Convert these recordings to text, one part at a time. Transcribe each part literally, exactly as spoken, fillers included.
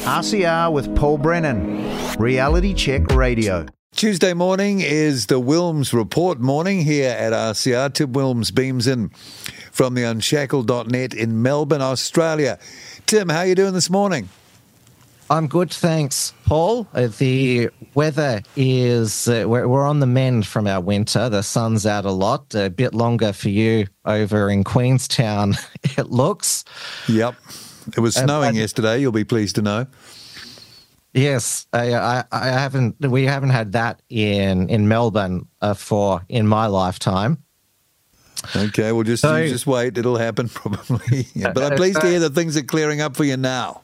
R C R with Paul Brennan, Reality Check Radio. Tuesday morning is the Wilms Report morning here at R C R. Tim Wilms beams in from the unshackled dot net in Melbourne, Australia. Tim, how are you doing this morning? I'm good, thanks, Paul. Uh, the weather is, uh, we're, we're on the mend from our winter. The sun's out a lot, a bit longer for you over in Queenstown, it looks. Yep. It was snowing uh, yesterday, you'll be pleased to know. Yes, I, I, I haven't, we haven't had that in, in Melbourne uh, for, in my lifetime. Okay, well, just, so, just wait. It'll happen probably. Yeah, but I'm pleased to hear that things are clearing up for you now.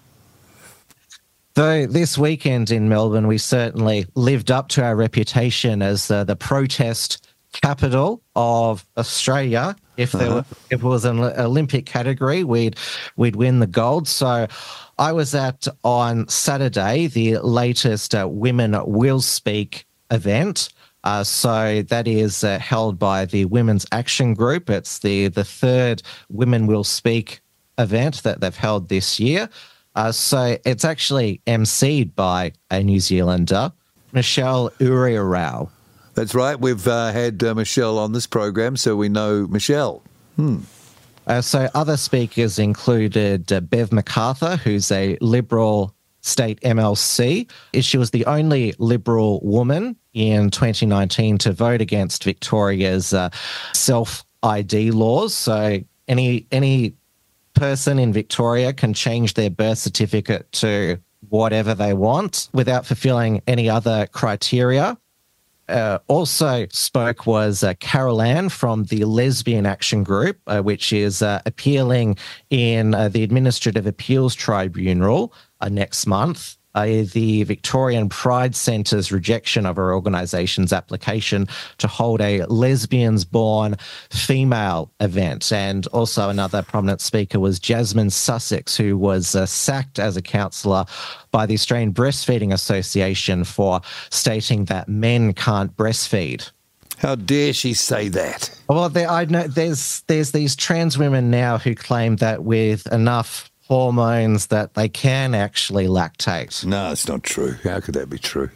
So this weekend in Melbourne, we certainly lived up to our reputation as uh, the protest capital of Australia. If there uh-huh. were, if it was an Olympic category, we'd we'd win the gold. So I was at, on Saturday, the latest uh, Women Will Speak event. Uh, so that is uh, held by the Women's Action Group. It's the, the third Women Will Speak event that they've held this year. Uh, so it's actually emceed by a New Zealander, Michelle Uriarao. That's right. We've uh, had uh, Michelle on this program, so we know Michelle. Hmm. Uh, so other speakers included uh, Bev MacArthur, who's a Liberal state M L C. She was the only Liberal woman in twenty nineteen to vote against Victoria's uh, self-I D laws. So any any person in Victoria can change their birth certificate to whatever they want without fulfilling any other criteria. Uh, also spoke was uh, Carol Ann from the Lesbian Action Group, uh, which is uh, appealing in uh, the Administrative Appeals Tribunal uh, next month. Uh, the Victorian Pride Centre's rejection of her organisation's application to hold a lesbians-born female event. And also another prominent speaker was Jasmine Sussex, who was uh, sacked as a councillor by the Australian Breastfeeding Association for stating that men can't breastfeed. How dare she say that? Well, there, I know there's there's these trans women now who claim that with enough hormones that they can actually lactate. No, it's not true. How could that be true?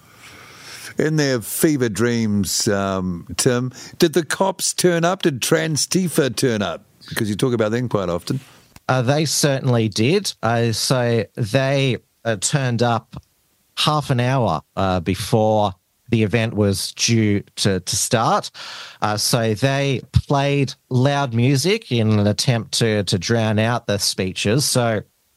In their fever dreams, um, Tim, did the cops turn up? Did Trans Tifa turn up? Because you talk about them quite often. Uh, they certainly did. Uh, so they uh, turned up half an hour uh, before the event was due to, to start. Uh, so they played loud music in an attempt to, to drown out the speeches. So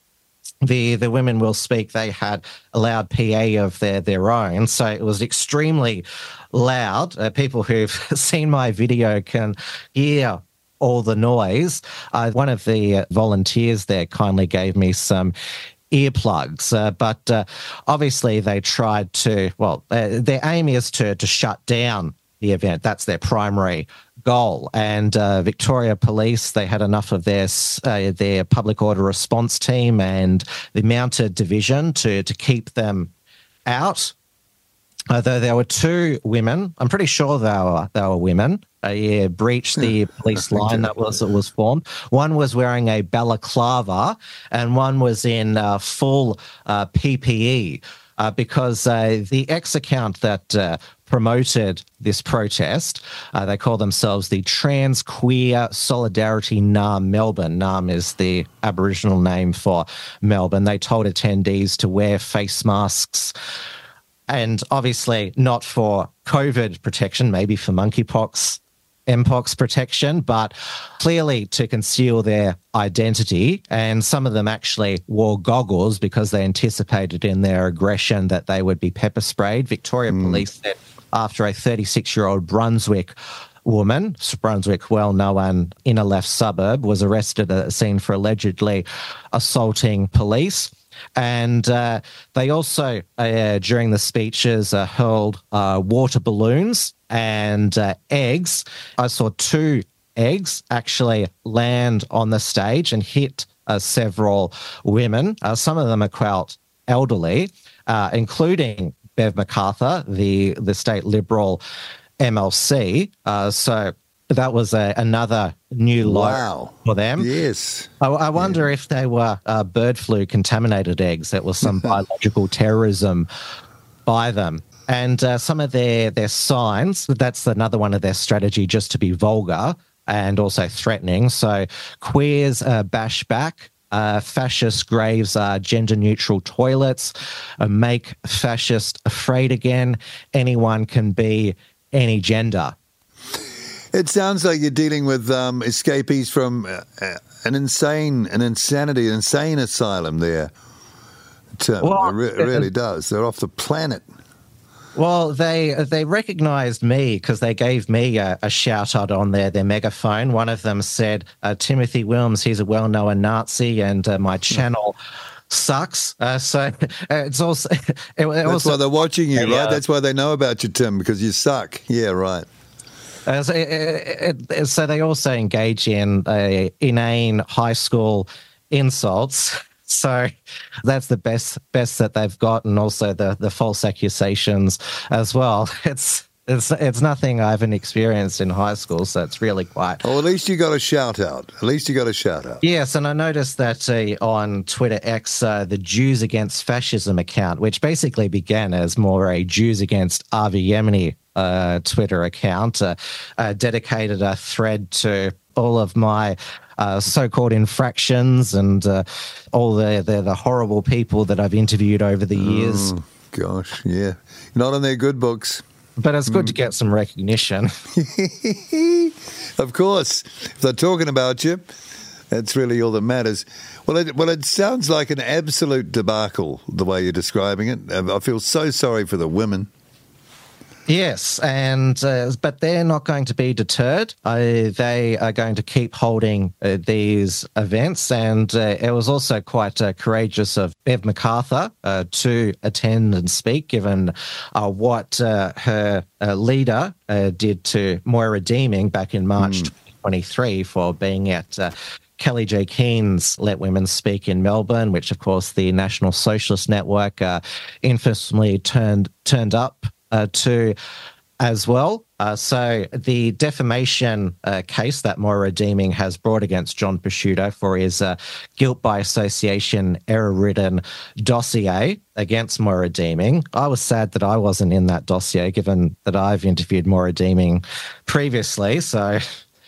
the the Women Will Speak, they had a loud P A of their, their own. So it was extremely loud. Uh, people who've seen my video can hear all the noise. Uh, one of the volunteers there kindly gave me some earplugs, uh, but uh, obviously they tried to, well, uh, their aim is to to shut down the event. That's their primary goal. And uh, Victoria Police, they had enough of their uh, their public order response team and the mounted division to to keep them out. Although there were two women, I'm pretty sure they were they were women. Uh, yeah, breached the police line that was that was formed. One was wearing a balaclava, and one was in uh, full uh, P P E. Uh, because uh, the X account that uh, promoted this protest, uh, they call themselves the Trans Queer Solidarity Naarm Melbourne. Naarm is the Aboriginal name for Melbourne. They told attendees to wear face masks. And obviously not for COVID protection, maybe for monkeypox, Mpox protection, but clearly to conceal their identity. And some of them actually wore goggles because they anticipated in their aggression that they would be pepper sprayed. Victoria mm. Police said after a thirty-six-year-old Brunswick woman, Brunswick, well-known inner left suburb, was arrested at a scene for allegedly assaulting police. And uh, they also, uh, during the speeches, uh, hurled uh, water balloons and uh, eggs. I saw two eggs actually land on the stage and hit uh, several women. Uh, some of them are quite elderly, uh, including Bev MacArthur, the, the state Liberal M L C. Uh, so that was a, another new low Wow. for them. Yes. I, I wonder if they were uh, bird flu contaminated eggs. That was some biological terrorism by them. And uh, some of their, their signs, that's another one of their strategy, just to be vulgar and also threatening. So queers uh, bash back. Uh, fascist graves are gender-neutral toilets. Uh, make fascist afraid again. Anyone can be any gender. It sounds like you're dealing with um, escapees from uh, an insane, an insanity, an insane asylum there. Tim. Well, it, re- it really does. They're off the planet. Well, they they recognised me because they gave me a, a shout out on their, their megaphone. One of them said, uh, Timothy Wilms, he's a well-known Nazi, and uh, my channel sucks. Uh, so it's also... It, it That's also, why they're watching you, uh, right? That's why they know about you, Tim, because you suck. Yeah, right. Uh, so, it, it, it, so they also engage in uh, inane high school insults. So that's the best best that they've got, and also the, the false accusations as well. It's it's it's nothing I haven't experienced in high school, so it's really quite. Well, at least you got a shout out. At least you got a shout out. Yes, and I noticed that uh, on Twitter X, uh, the Jews Against Fascism account, which basically began as more a Jews Against Avi Yemeni uh, Twitter account, uh, uh, dedicated a thread to all of my uh, so-called infractions and uh, all the, the the horrible people that I've interviewed over the years. Oh, gosh, yeah. Not on their good books. But it's good mm. to get some recognition. Of course. If they're talking about you, that's really all that matters. Well, it, well, it sounds like an absolute debacle, the way you're describing it. I feel so sorry for the women. Yes, and uh, but they're not going to be deterred. Uh, they are going to keep holding uh, these events, and uh, it was also quite uh, courageous of Bev MacArthur uh, to attend and speak, given uh, what uh, her uh, leader uh, did to Moira Deeming back in March mm. twenty twenty-three for being at uh, Kelly J. Keen's Let Women Speak in Melbourne, which, of course, the National Socialist Network uh, infamously turned turned up Uh, to as well. Uh, so the defamation uh, case that Moira Deeming has brought against John Prosciutto for his uh, guilt by association, error-ridden dossier against Moira Deeming. I was sad that I wasn't in that dossier, given that I've interviewed Moira Deeming previously. So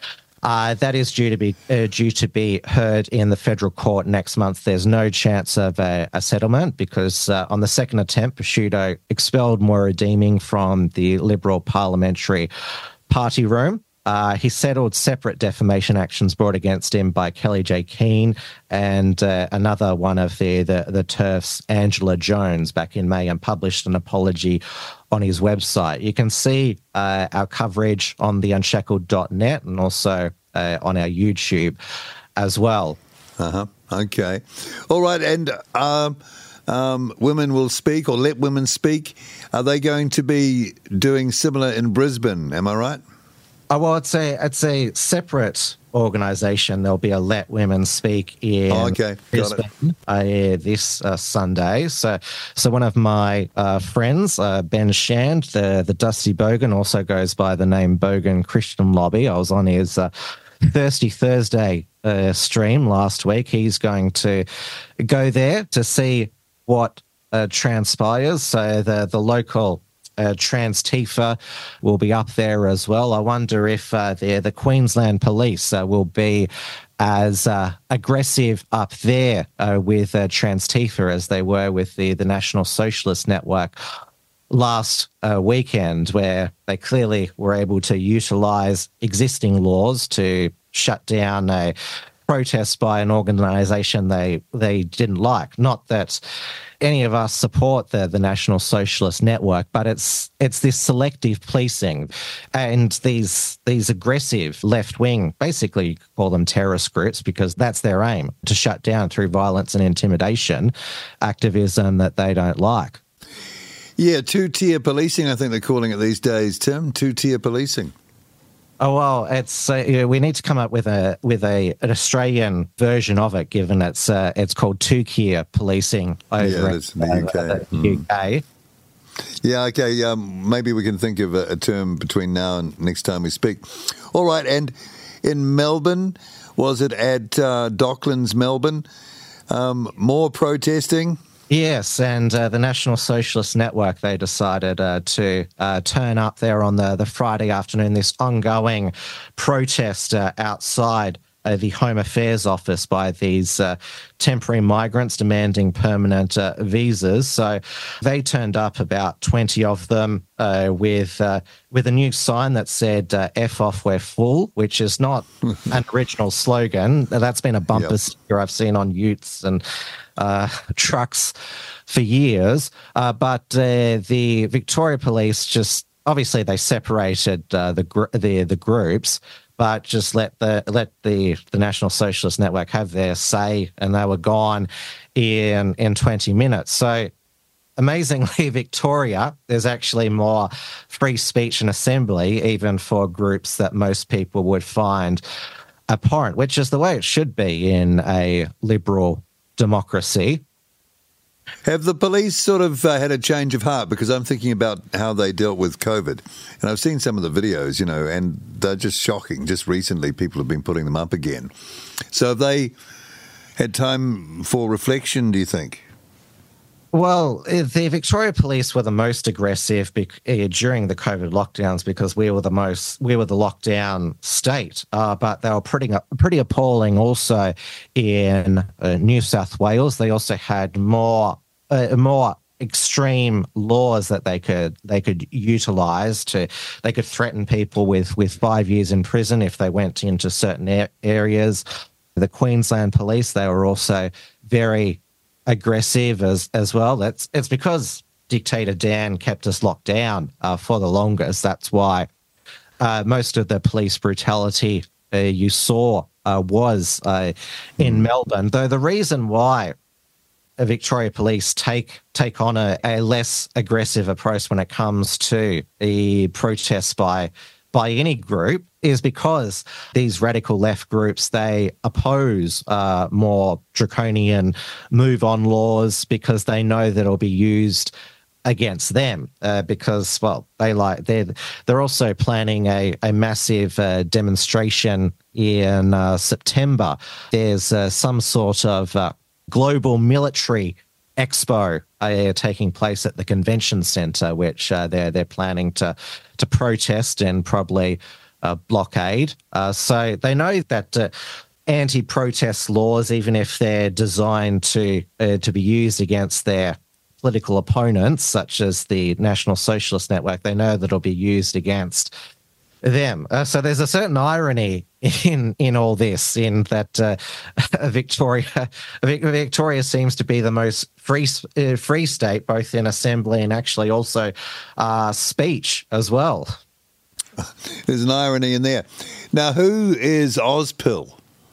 Uh, that is due to be uh, due to be heard in the federal court next month. There's no chance of a, a settlement because uh, on the second attempt, Prosciutto expelled Moira Deeming from the Liberal Parliamentary Party room. Uh, he settled separate defamation actions brought against him by Kelly J. Keen and uh, another one of the, the, the TERFs, Angela Jones, back in May, and published an apology on his website. You can see uh, our coverage on the unshackled dot net and also uh, on our YouTube as well. Uh-huh. Okay. All right. And um, um, Women Will Speak, or Let Women Speak, are they going to be doing similar in Brisbane? Am I right? Oh, well, it's a it's a separate organisation. There'll be a Let Women Speak in oh, okay. Brisbane uh, this uh, Sunday. So, so one of my uh, friends, uh, Ben Shand, the the Dusty Bogan, also goes by the name Bogan Christian Lobby. I was on his uh, Thirsty Thursday uh, stream last week. He's going to go there to see what uh, transpires. So the the local Uh, Trans Tifa will be up there as well. I wonder if uh, the the Queensland Police uh, will be as uh, aggressive up there uh, with uh, Trans Tifa as they were with the, the National Socialist Network last uh, weekend, where they clearly were able to utilise existing laws to shut down a protest by an organisation they they didn't like. Not that any of us support the, the National Socialist Network, but it's it's this selective policing and these these aggressive left-wing, basically you could call them terrorist groups, because that's their aim, to shut down through violence and intimidation activism that they don't like. Yeah, two-tier policing, I think they're calling it these days, Tim, two-tier policing. Oh well, it's uh, you know, we need to come up with a with a an Australian version of it, given it's uh, it's called two-tier policing over yeah, in, in the U K. Uh, the mm. U K. Yeah, okay. Um, maybe we can think of a, a term between now and next time we speak. All right, and in Melbourne, was it at uh, Docklands, Melbourne? Um, more protesting? Yes, and uh, the National Socialist Network, they decided uh, to uh, turn up there on the, the Friday afternoon, this ongoing protest uh, outside uh, the Home Affairs Office by these uh, temporary migrants demanding permanent uh, visas. So they turned up, about twenty of them, uh, with uh, with a new sign that said uh, F off, we're full, which is not an original slogan. That's been a bumper yep. sticker I've seen on utes and Uh, trucks for years, uh, but uh, the Victoria Police just obviously they separated uh, the, gr- the the groups, but just let the let the the National Socialist Network have their say, and they were gone in in twenty minutes. So amazingly, Victoria, there's actually more free speech and assembly, even for groups that most people would find abhorrent, which is the way it should be in a liberal democracy. Have the police sort of uh, had a change of heart? Because I'm thinking about how they dealt with COVID. And I've seen some of the videos, you know, and they're just shocking. Just recently, people have been putting them up again. So have they had time for reflection, do you think? Well, the Victoria Police were the most aggressive bec- uh, during the COVID lockdowns because we were the most we were the lockdown state. Uh, but they were pretty pretty appalling also in uh, New South Wales. They also had more uh, more extreme laws that they could they could utilise to. They could threaten people with with five years in prison if they went into certain a- areas. The Queensland Police, they were also very aggressive as as well. That's it's because Dictator Dan kept us locked down uh, for the longest. That's why uh, most of the police brutality uh, you saw uh, was uh, in mm. Melbourne. Though the reason why Victoria Police take take on a, a less aggressive approach when it comes to the protests by by any group is because these radical left groups, they oppose uh, more draconian move-on laws because they know that it'll be used against them uh, because, well, they like they're they're also planning a a massive uh, demonstration in uh, September. There's uh, some sort of uh, global military expo uh, taking place at the convention centre, which uh, they're they're planning to to protest and probably uh, blockade. Uh, so they know that uh, anti-protest laws, even if they're designed to uh, to be used against their political opponents, such as the National Socialist Network, they know that it'll be used against them. Uh, so there's a certain irony in in all this, in that uh, Victoria Victoria seems to be the most free uh, free state, both in assembly and actually also uh, speech as well. There's an irony in there. Now, who is Ozpill?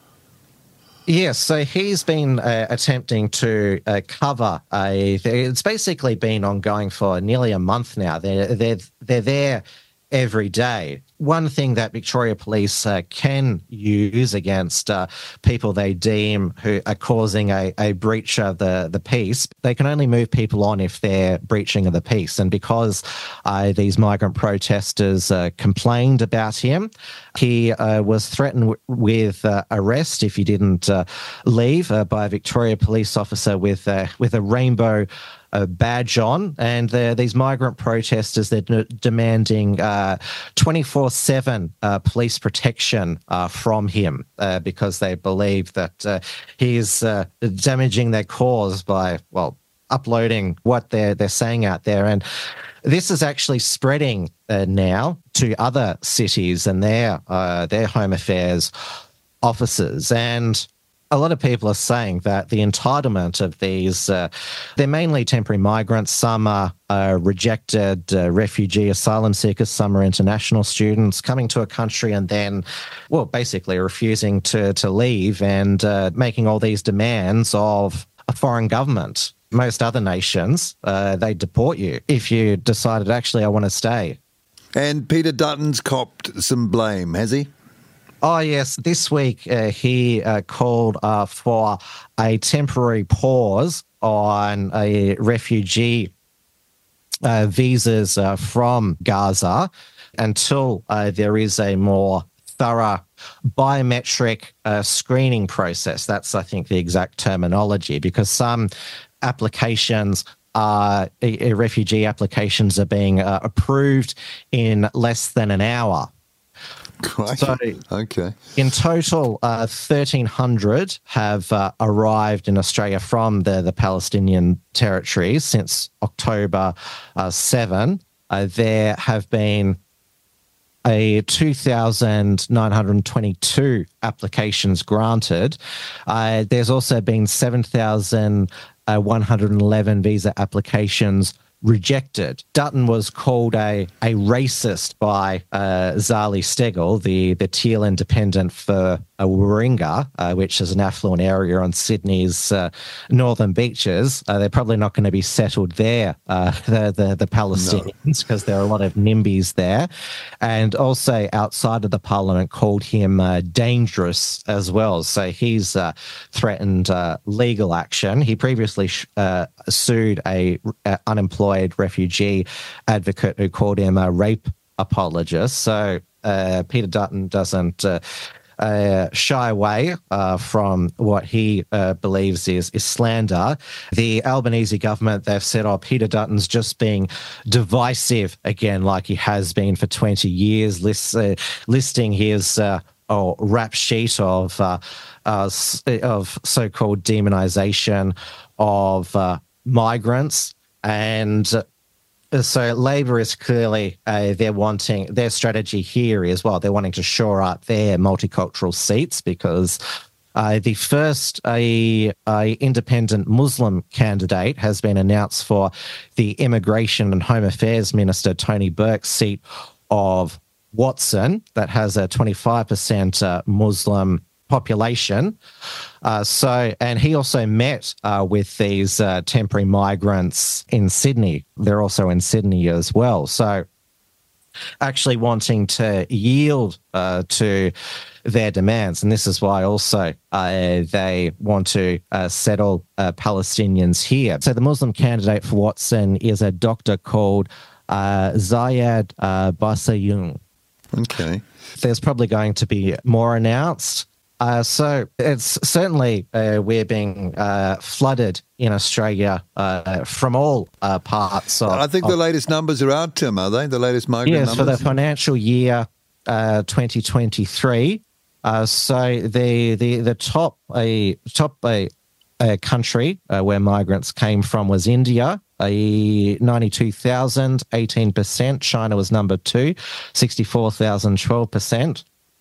Yes, so he's been uh, attempting to uh, cover a. It's basically been ongoing for nearly a month now. They're they're they're there every day. One thing that Victoria Police uh, can use against uh, people they deem who are causing a, a breach of the, the peace, they can only move people on if they're breaching of the peace. And because uh, these migrant protesters uh, complained about him, he uh, was threatened w- with uh, arrest if he didn't uh, leave uh, by a Victoria Police officer with, uh, with a rainbow a badge on, and these migrant protesters, they're d- demanding uh, twenty-four seven uh, police protection uh, from him uh, because they believe that uh, he is uh, damaging their cause by, well, uploading what they're they're saying out there. And this is actually spreading uh, now to other cities and their uh, their Home Affairs officers. And a lot of people are saying that the entitlement of these, uh, they're mainly temporary migrants. Some are uh, rejected uh, refugee asylum seekers. Some are international students coming to a country and then, well, basically refusing to, to leave and uh, making all these demands of a foreign government. Most other nations, uh, they deport you if you decided, actually, I want to stay. And Peter Dutton's copped some blame, has he? Oh, yes. This week, uh, he uh, called uh, for a temporary pause on a refugee uh, visas uh, from Gaza until uh, there is a more thorough biometric uh, screening process. That's, I think, the exact terminology, because some applications are, uh, refugee applications are being uh, approved in less than an hour. Great. So, okay. In total, uh, thirteen hundred have uh, arrived in Australia from the, the Palestinian territories since October uh, seventh. Uh, there have been a two thousand nine hundred twenty-two applications granted. Uh, there's also been seven thousand one hundred eleven visa applications rejected. Dutton was called a, a racist by uh, Zali Steggall, the, the Teal Independent for uh, Warringah, uh, which is an affluent area on Sydney's uh, northern beaches. Uh, they're probably not going to be settled there, uh, the, the, the Palestinians, because no. there are a lot of NIMBYs there. And also outside of the parliament called him uh, dangerous as well. So he's uh, threatened uh, legal action. He previously sh- uh, sued a, a unemployed refugee advocate who called him a rape apologist. So uh, Peter Dutton doesn't uh, uh, shy away uh, from what he uh, believes is, is slander. The Albanese government, they've said, oh, Peter Dutton's just being divisive again, like he has been for twenty years, list, uh, listing his uh, oh, rap sheet of, uh, uh, of so-called demonization of uh, migrants. And so Labor is clearly, uh, they're wanting, their strategy here is, well, they're wanting to shore up their multicultural seats, because uh, the first a, a independent Muslim candidate has been announced for the Immigration and Home Affairs Minister, Tony Burke's seat of Watson, that has a twenty-five percent uh, Muslim population. Uh, so, and he also met uh, with these uh, temporary migrants in Sydney. They're also in Sydney as well. So, actually wanting to yield uh, to their demands. And this is why also uh, they want to uh, settle uh, Palestinians here. So, the Muslim candidate for Watson is a doctor called uh, Zayed uh, Basayoun. Okay. There's probably going to be more announced. Uh, so it's certainly uh, we're being uh, flooded in Australia uh, from all uh, parts of... I think of, the latest numbers are out, Tim, are they? The latest migrant yes, numbers? for the financial year uh, twenty twenty-three. Uh, so the the the top a top a, a country uh, where migrants came from was India. A ninety-two thousand, eighteen percent. China was number two, sixty-four thousand, twelve percent.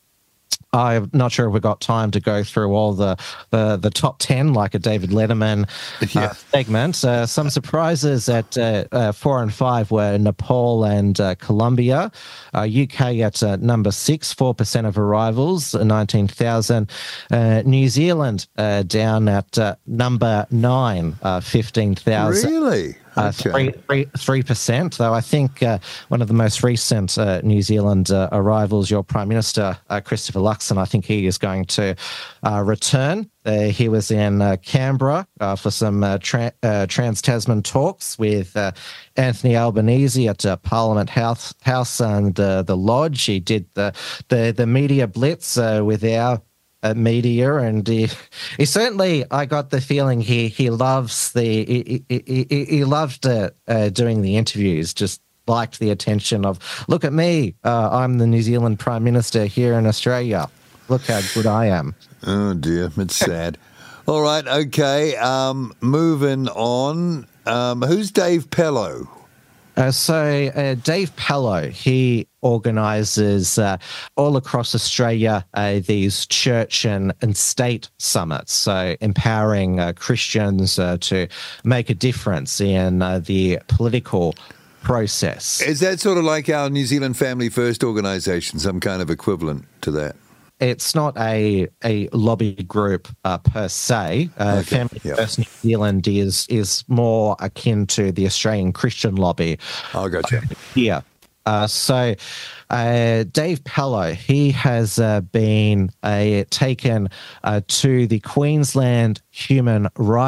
I'm not sure if we've got time to go through all the, the, the top ten, like a David Letterman yeah. uh, segment. Uh, some surprises at uh, uh, four and five were Nepal and uh, Colombia. Uh, U K at uh, number six, four percent of arrivals, nineteen thousand. Uh, New Zealand uh, down at uh, number nine, uh, fifteen thousand. Really? Uh, okay. three, three, three percent, though I think uh, one of the most recent uh, New Zealand uh, arrivals, your Prime Minister, uh, Christopher Luxon, I think he is going to uh, return. Uh, he was in uh, Canberra uh, for some uh, tra- uh, Trans-Tasman talks with uh, Anthony Albanese at uh, Parliament House, House and uh, the Lodge. He did the, the, the media blitz uh, with our Uh, media, and he, he certainly, I got the feeling he he loves the he he, he, he loved uh, uh, doing the interviews. Just liked the attention of, look at me, uh, I'm the New Zealand Prime Minister here in Australia. Look how good I am. Oh dear, it's sad. All right, okay. Um, moving on. Um, who's Dave Pellow? Uh, so uh, Dave Pellow, he organises uh, all across Australia uh, these church and, and state summits, so empowering uh, Christians uh, to make a difference in uh, the political process. Is that sort of like our New Zealand Family First organisation, some kind of equivalent to that? It's not a a lobby group uh, per se. Uh, okay. Family yep. First New Zealand is is more akin to the Australian Christian lobby. Oh, gotcha. Here. Uh, so uh, Dave Pellow, he has uh, been uh, taken uh, to the Queensland Human Rights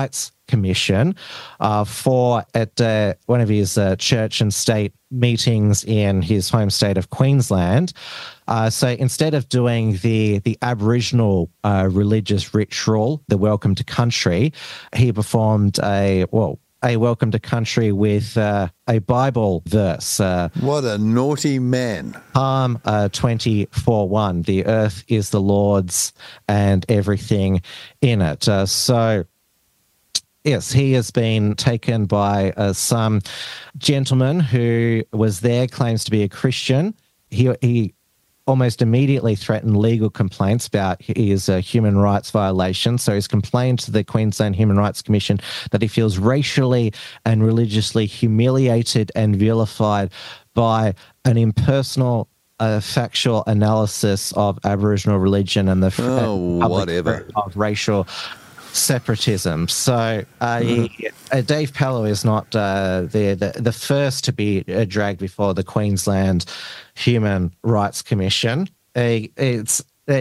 Commission uh, for at uh, one of his uh, church and state meetings in his home state of Queensland. Uh, so instead of doing the the Aboriginal uh, religious ritual, the Welcome to Country, he performed a well a Welcome to Country with uh, a Bible verse. Uh, what a naughty man! Psalm uh, twenty-four one. The earth is the Lord's and everything in it. Uh, so. Yes, he has been taken by uh, some gentleman who was there, claims to be a Christian. He he almost immediately threatened legal complaints about his uh, human rights violations. So he's complained to the Queensland Human Rights Commission that he feels racially and religiously humiliated and vilified by an impersonal uh, factual analysis of Aboriginal religion and the oh, uh, whatever of racial separatism. So uh, he, uh, Dave Pellowe is not uh, the, the the first to be uh, dragged before the Queensland Human Rights Commission. Uh, it's uh,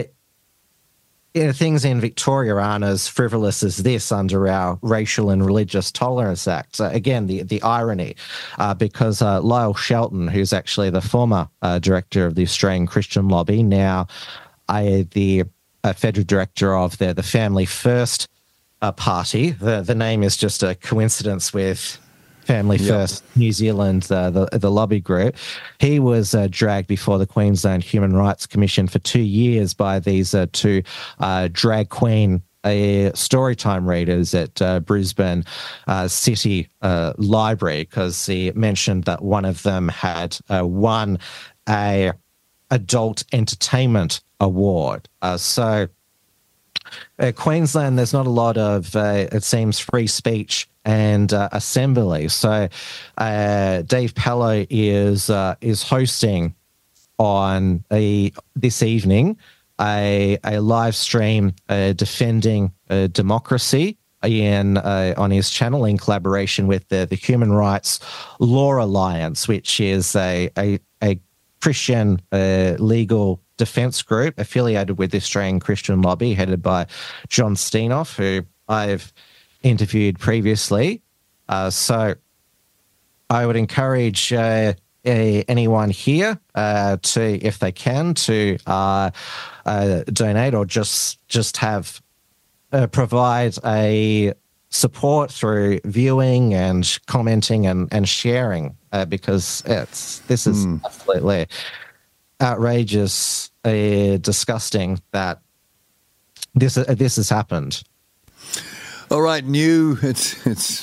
you know, things in Victoria aren't as frivolous as this under our Racial and Religious Tolerance Act. So again, the the irony, uh, because uh, Lyle Shelton, who's actually the former uh, director of the Australian Christian Lobby, now uh, the uh, federal director of the the Family First Uh, party. The the name is just a coincidence with Family yep. First New Zealand, uh, the the lobby group. He was uh, dragged before the Queensland Human Rights Commission for two years by these uh, two uh, drag queen uh, storytime readers at uh, Brisbane uh, City uh, Library, because he mentioned that one of them had uh, won a adult entertainment award. Uh, so. Uh, Queensland, there's not a lot of, uh, it seems, free speech and uh, assembly. So uh, Dave Pellowe is uh, is hosting on a this evening a a live stream uh, defending uh, democracy in uh, on his channel in collaboration with the the Human Rights Law Alliance, which is a a, a Christian uh, legal defence group affiliated with the Australian Christian Lobby, headed by John Steinoff, who I've interviewed previously. Uh, so I would encourage uh, a, anyone here uh, to, if they can, to uh, uh, donate or just just have uh, provide a support through viewing and commenting and and sharing, uh, because it's this is mm. absolutely outrageous, uh, disgusting that this uh, this has happened. All right, new it's it's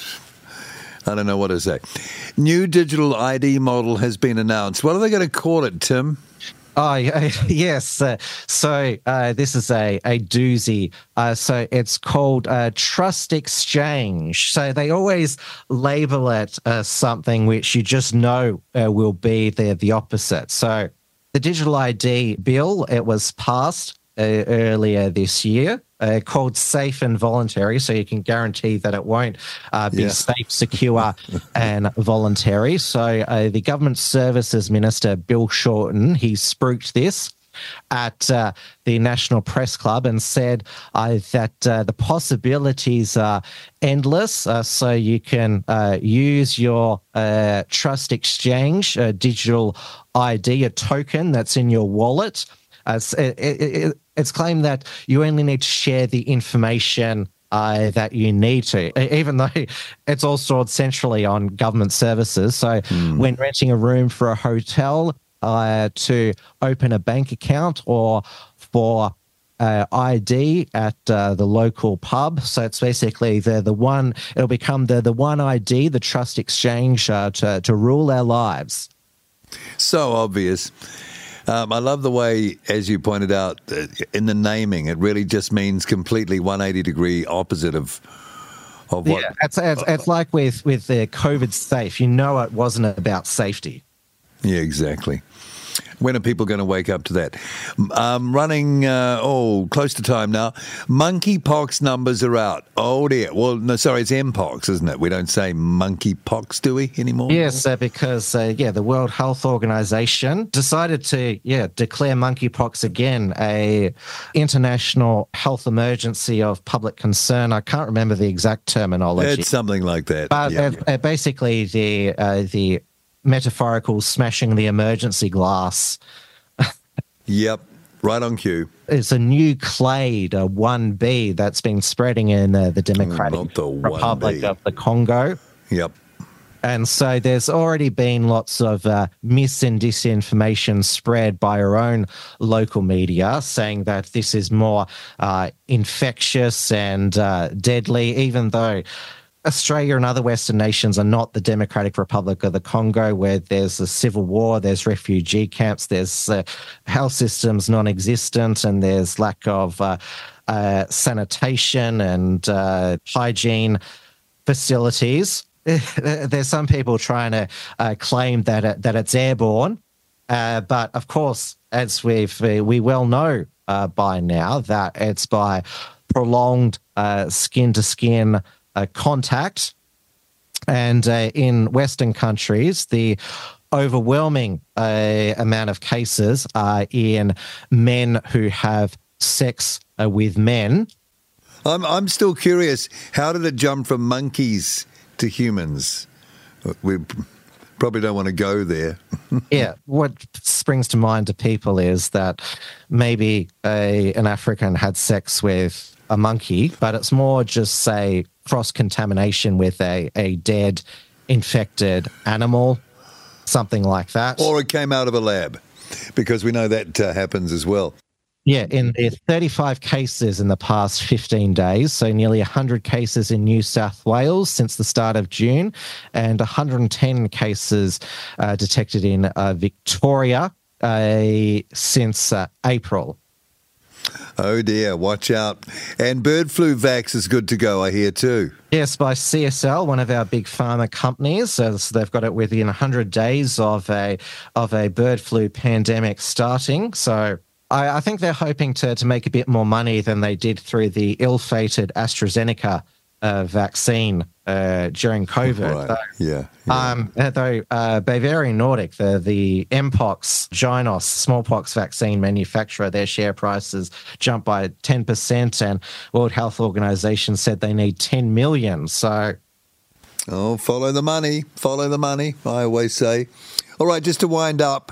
I don't know what to say. New digital I D model has been announced. What are they going to call it, Tim? Oh, yes. Uh, so uh, this is a, a doozy. Uh, so it's called uh, Trust Exchange. So they always label it as something which you just know uh, will be the, the opposite. So the Digital I D bill, it was passed uh, earlier this year, uh, called Safe and Voluntary, so you can guarantee that it won't uh, be yeah. safe, secure and voluntary. So uh, the Government Services Minister, Bill Shorten, he spruiked this at uh, the National Press Club and said uh, that uh, the possibilities are endless. Uh, so you can uh, use your uh, Trust Exchange uh, digital I D, a token that's in your wallet. Uh, it's, it, it, it's claimed that you only need to share the information uh, that you need to, even though it's all stored centrally on government services. So mm. when renting a room for a hotel, uh, to open a bank account, or for uh, I D at uh, the local pub. So it's basically the the one, it'll become the, the one I D, the Trust Exchange, uh, to, to rule our lives. So obvious. Um, I love the way, as you pointed out, uh, in the naming, it really just means completely one hundred eighty degree opposite of of what. Yeah, it's, it's, it's like with, with the COVID safe. You know it wasn't about safety. Yeah, exactly. When are people going to wake up to that? Um, running, uh, oh, close to time now. Monkeypox numbers are out. Oh, dear. Well, no, sorry, it's Mpox, isn't it? We don't say monkeypox, do we, anymore? Yes, uh, because, uh, yeah, the World Health Organization decided to, yeah, declare monkeypox again a international health emergency of public concern. I can't remember the exact terminology. It's something like that. But yeah. uh, uh, basically the uh, the metaphorical smashing the emergency glass. Yep, right on cue. It's a new clade, a one B, that's been spreading in uh, the Democratic oh, the Republic of the Congo. Yep. And so there's already been lots of uh, mis and disinformation spread by our own local media saying that this is more uh, infectious and uh, deadly, even though Australia and other Western nations are not the Democratic Republic of the Congo, where there's a civil war, there's refugee camps, there's uh, health systems non-existent, and there's lack of uh, uh, sanitation and uh, hygiene facilities. There's some people trying to uh, claim that it, that it's airborne, uh, but of course, as we've uh, we well know uh, by now, that it's by prolonged uh, skin-to-skin Uh, contact. And uh, in Western countries, the overwhelming uh, amount of cases are in men who have sex uh, with men. I'm I'm still curious. How did it jump from monkeys to humans? We probably don't want to go there. Yeah, what springs to mind to people is that maybe a, an African had sex with a monkey, but it's more just, say, cross-contamination with a, a dead, infected animal, something like that. Or it came out of a lab, because we know that uh, happens as well. Yeah, in the thirty-five cases in the past fifteen days, so nearly one hundred cases in New South Wales since the start of June, and one hundred ten cases uh, detected in uh, Victoria uh, since uh, April. Oh dear, watch out. And bird flu vax is good to go, I hear too. Yes, by C S L, one of our big pharma companies. So they've got it within one hundred days of a of a bird flu pandemic starting. So I, I think they're hoping to, to make a bit more money than they did through the ill-fated AstraZeneca uh, vaccine uh, during COVID. Right. So, yeah. yeah. Um, though uh, Bavarian Nordic, the, the Mpox, Gynos, smallpox vaccine manufacturer, their share prices jumped by ten percent, and World Health Organization said they need ten million. So, oh, follow the money, follow the money, I always say. All right, just to wind up,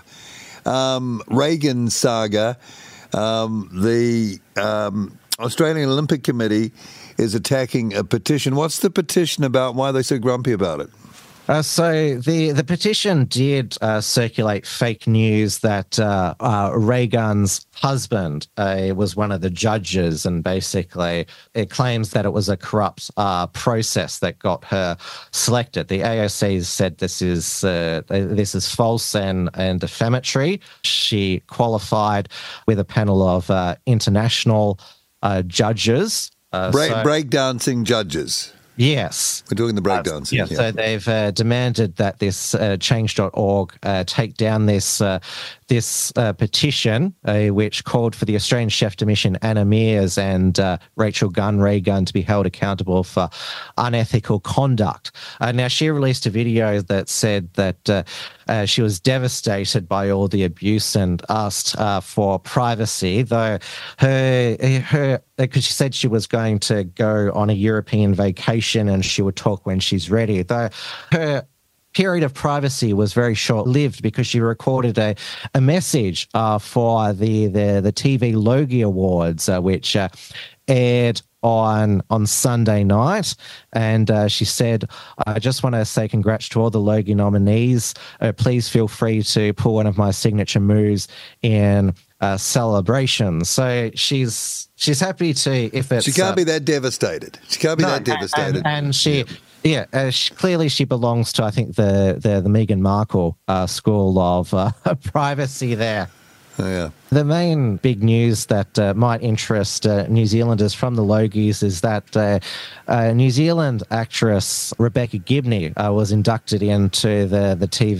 um, Reagan saga, um, the um, Australian Olympic Committee is attacking a petition. What's the petition about? Why are they so grumpy about it? Uh, so the, the petition did uh, circulate fake news that uh, uh, Reagan's husband uh, was one of the judges, and basically it claims that it was a corrupt uh, process that got her selected. The A O C said this is uh, this is false and, and defamatory. She qualified with a panel of uh, international uh, judges. Uh, Break, so- breakdancing judges. Yes. We're doing the breakdancing. Uh, yeah, yeah. So they've uh, demanded that this uh, change dot org uh, take down this uh, this uh, petition, uh, which called for the Australian chef de mission Anna Mears and uh, Rachel Gunn Reagan to be held accountable for unethical conduct. Uh, now, she released a video that said that uh, uh, she was devastated by all the abuse and asked uh, for privacy, though her her because she said she was going to go on a European vacation and she would talk when she's ready, though her period of privacy was very short-lived because she recorded a, a message uh, for the, the, the T V Logie Awards, uh, which uh, aired on on Sunday night, and uh, she said, I just want to say congrats to all the Logie nominees. Uh, please feel free to pull one of my signature moves in uh, celebration. So she's she's happy to, if it's... She can't uh, be that devastated. She can't be no, that devastated. And, and she... Yeah, uh, she, clearly she belongs to, I think, the the, the Meghan Markle uh, school of uh, privacy there. Oh, yeah. The main big news that uh, might interest uh, New Zealanders from the Logies is that uh, uh, New Zealand actress Rebecca Gibney uh, was inducted into the, the T V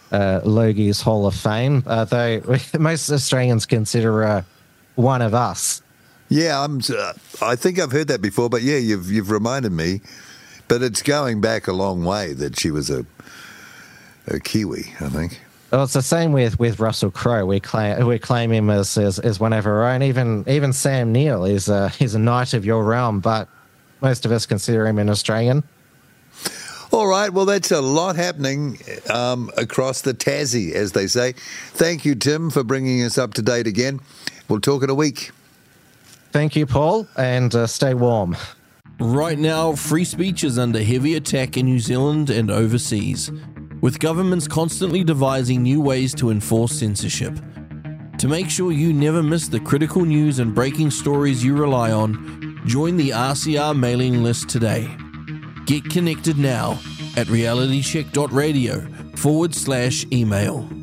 uh, Logie's Hall of Fame, uh, though most Australians consider her one of us. Yeah, I'm. Uh, I think I've heard that before, but yeah, you've you've reminded me. But it's going back a long way that she was a a Kiwi, I think. Well, it's the same with, with Russell Crowe. We claim we claim him as, as as one of our own. Even even Sam Neill is a he's a knight of your realm, but most of us consider him an Australian. All right, well, that's a lot happening um, across the Tassie, as they say. Thank you, Tim, for bringing us up to date again. We'll talk in a week. Thank you, Paul, and uh, stay warm. Right now, free speech is under heavy attack in New Zealand and overseas, with governments constantly devising new ways to enforce censorship. To make sure you never miss the critical news and breaking stories you rely on, join the R C R mailing list today. Get connected now at realitycheck.radio forward slash email.